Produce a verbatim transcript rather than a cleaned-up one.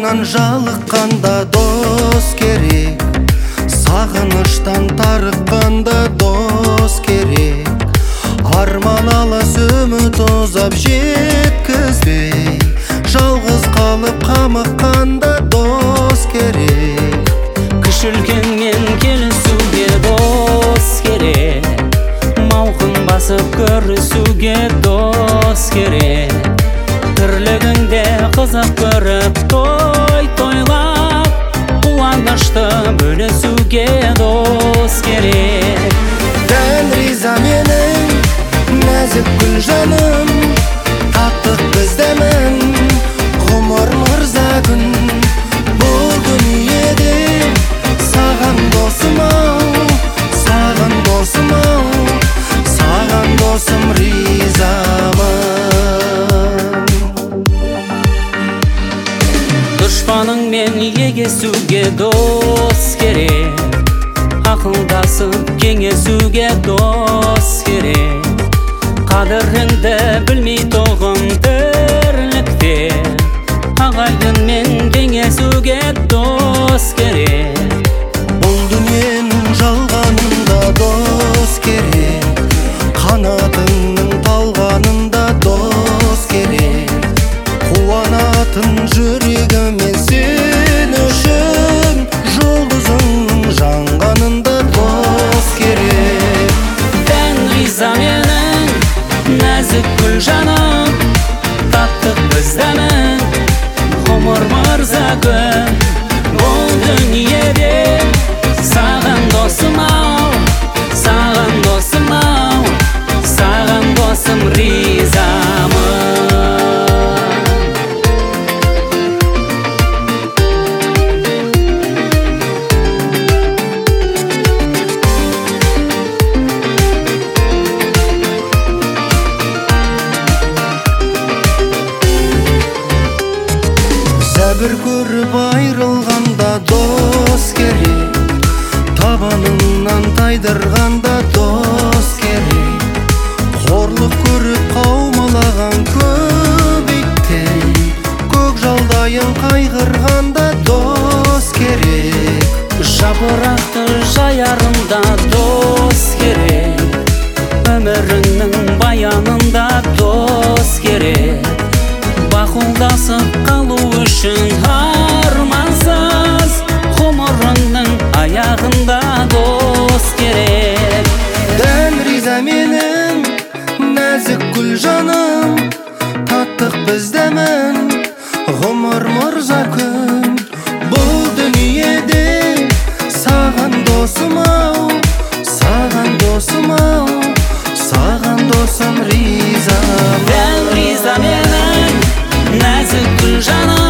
Табаныңнан жалыққанда дос керек, сағыныштан тарыққанда дос керек. Арман алас үміт ұзап жеткізбей, жалғыз қалып қамыққанда дос керек. Кіші үлкенмен келісуге дос керек, мауқын басып көрісуге дос керек. Тірлігіңде қызық көріп той тойлап, қуанышты бөлісуге дос керек. Дән риза менің нәзік гүл жаным, таптық біз дәмін ғұмыр мырза күн. Бұл дүниеде саған досым ау, саған досым ау, саған досым ризамын. Дұшпаныңмен егесуге дос керек, ақылдасып кеңесуге дос керек. Қадіріңді білмей тоғым тірлікте, ағайынмен кеңесуге дос керек. Бұл дүниенің жалғанында дос керек, қанатыңның талғанында дос керек. Қуанатын жүрегімен сен үшін, жұлдызыңның жанғанында дос керек. Дән риза менің нәзік гүл жаным, таптық біз дәмін ғұмыр мырза күн. Бұл дүниеде саған досым ау, саған досым ау, саған досым ризамын. Зәбір көріп айрылғанда дос керек, табаныңнан тайдырғанда дос керек. Қорлық көріп қаумалаған көбіктен, көкжалдайын қайғырғанда дос керек. Жапырақты жаярында дос керек, өміріңнің баянында дос керек. Бақұлдасып қалу үшін армансыз, ғұмырыңның аяғында дос керек. Дән риза менің нәзік гүл жаным, таттық біз дәмін ғұмыр мырза күн. Бұл дүниеде саған досым ау, саған досым ау, саған досым ризамын. Дән риза менің нәзік гүл жаным,